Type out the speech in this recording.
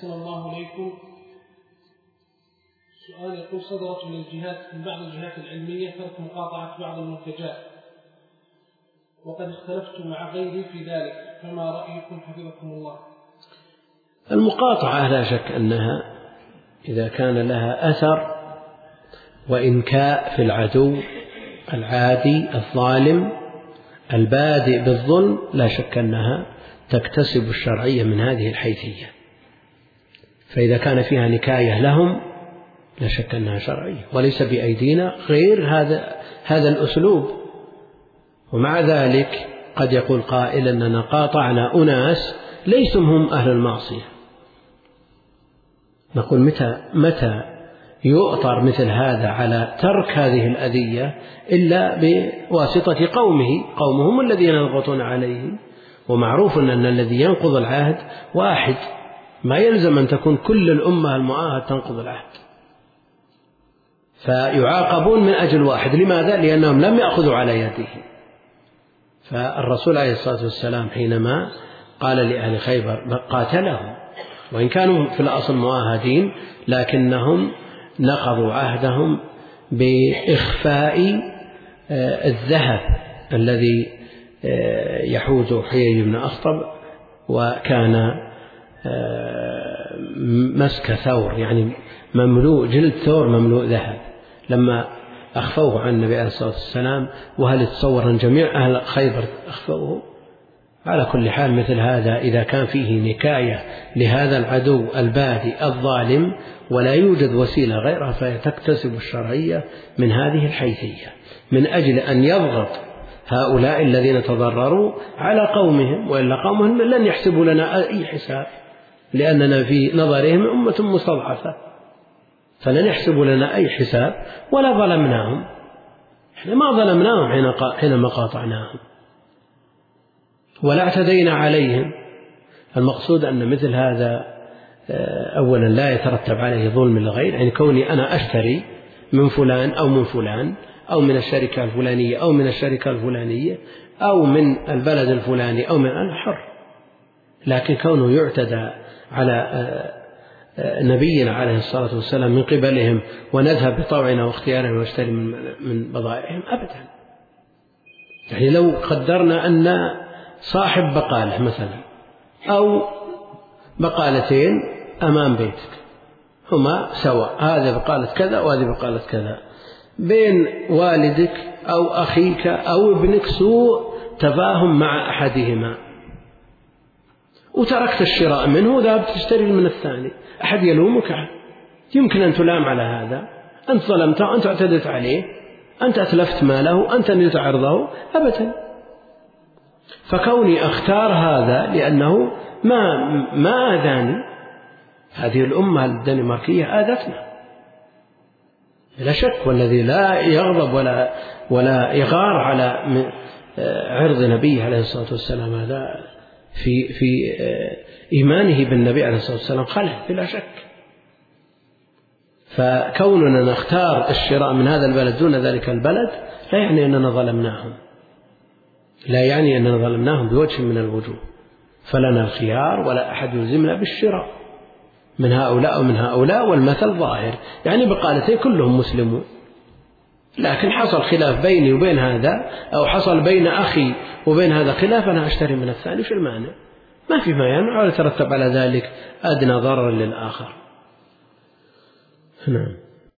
أحسن الله إليكم. سؤال يقول: صدرت من بعض الجهات العلمية ترك مقاطعة بعض المنتجات، وقد اختلفت مع غيري في ذلك، فما رأيكم حفظكم الله؟ المقاطعة لا شك أنها إذا كان لها أثر وإنكاء في العدو العادي الظالم البادئ بالظلم لا شك أنها تكتسب الشرعية من هذه الحيثية. فإذا كان فيها نكاية لهم لا شك أنها شرعية، وليس بأيدينا غير هذا الأسلوب. ومع ذلك قد يقول قائل أننا قاطعنا أناس ليسوا هم أهل المعصية. نقول متى يؤطر مثل هذا على ترك هذه الأذية إلا بواسطة قومهم الذين يضغطون عليه. ومعروف أن الذي ينقض العهد واحد، ما يلزم أن تكون كل الأمة المعاهد تنقض العهد، فيعاقبون من أجل واحد. لماذا؟ لأنهم لم يأخذوا على يده. فالرسول عليه الصلاة والسلام حينما قال لأهل خيبر قاتلهم، وإن كانوا في الأصل معاهدين لكنهم نقضوا عهدهم بإخفاء الذهب الذي يحوز حيي بن أخطب، وكان مسك ثور يعني مملوء جلد ثور مملوء ذهب، لما أخفوه عن النبي عليه الصلاة والسلام. وهل يتصور أن جميع أهل خيبر أخفوه؟ على كل حال مثل هذا إذا كان فيه نكاية لهذا العدو البادئ الظالم ولا يوجد وسيلة غيرها فهي تكتسب الشرعية من هذه الحيثية، من أجل أن يضغط هؤلاء الذين تضرروا على قومهم، وإلا قومهم لن يحسبوا لنا أي حساب، لأننا في نظرهم أمة مستضعفة، فلن يحسبوا لنا أي حساب ولا ظلمناهم. إحنا ما ظلمناهم حينما قاطعناهم ولا اعتدينا عليهم. المقصود أن مثل هذا أولا لا يترتب عليه ظلم للغير، يعني كوني أنا أشتري من فلان أو من فلان أو من الشركة الفلانية أو من الشركة الفلانية أو من البلد الفلاني أو من أنا حر، لكن كونه يعتدى على نبينا عليه الصلاة والسلام من قبلهم ونذهب بطوعنا واختيارنا ونشتري من بضائعهم أبدا. يعني لو قدرنا أن صاحب بقالة مثلا أو بقالتين أمام بيتك هما سواء، هذا بقالة كذا وهذه بقالة كذا، بين والدك أو أخيك أو ابنك سوء تفاهم مع أحدهما وتركت الشراء منه وذهبت تشتري من الثاني، أحد يلومك؟ يمكن أن تلام على هذا، أنت ظلمته، أنت اعتدت عليه، أنت أتلفت ماله، أنت نزلت عرضه أبدا. فكوني أختار هذا لأنه ما آذاني، هذه الأمة الدنماركية آذتنا لا شك، والذي لا يغضب ولا يغار على عرض نبيه عليه الصلاة والسلام هذا في إيمانه بالنبي عليه الصلاة والسلام خلل بلا شك. فكوننا نختار الشراء من هذا البلد دون ذلك البلد لا يعني أننا ظلمناهم، لا يعني أننا ظلمناهم بوجه من الوجوه، فلنا الخيار ولا أحد يلزمنا بالشراء من هؤلاء ومن هؤلاء، والمثل ظاهر، يعني بقالتين كلهم مسلمون، لكن حصل خلاف بيني وبين هذا أو حصل بين أخي وبين هذا خلاف، أنا أشتري من الثاني، شو المانع؟ ما في ما يمنع ولا يترتب على ذلك أدنى ضرر للآخر. نعم.